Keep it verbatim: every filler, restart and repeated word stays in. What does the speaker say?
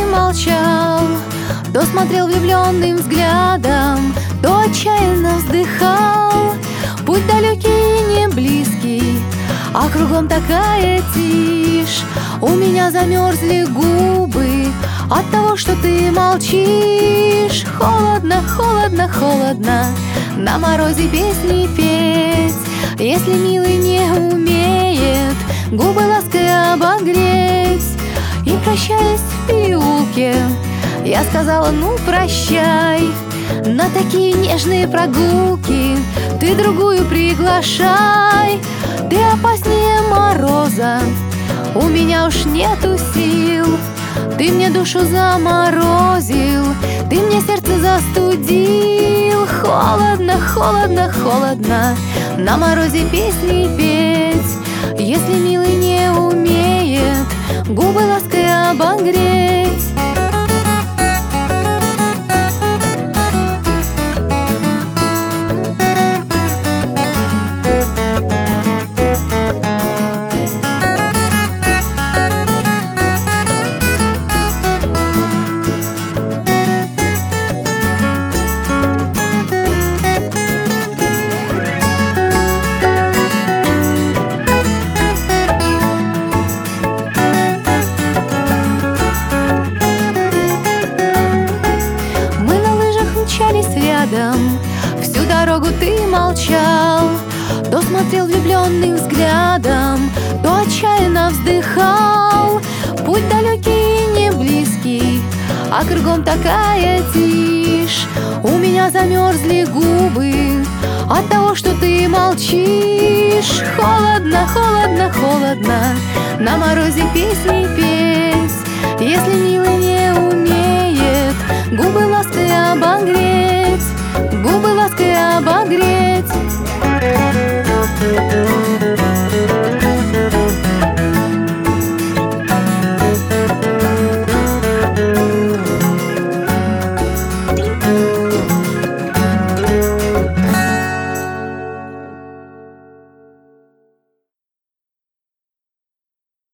молчал, то смотрел влюбленным взглядом, то отчаянно вздыхал. Путь далекий и не близкий, а кругом такая тишь. У меня замерзли губы от того, что ты молчишь. Холодно, холодно, холодно на морозе песни петь, если милый не умеет губы лаской обогреть. И прощаясь в переулке, я сказала: ну прощай. На такие нежные прогулки ты другую приглашай. Ты опаснее мороза, у меня уж нету сил. Ты мне душу заморозил, ты мне сердце застудил. Холодно, холодно, холодно на морозе песни петь, если милый не умеет губы лаской обогреть. Рядом всю дорогу ты молчал, то смотрел влюбленным взглядом, то отчаянно вздыхал. Путь далекий и не близкий, а кругом такая тишь. У меня замерзли губы от того, что ты молчишь. Холодно, холодно, холодно на морозе песни петь, если милый не умеет губы лаской обогреть. Губы лаской обогреть.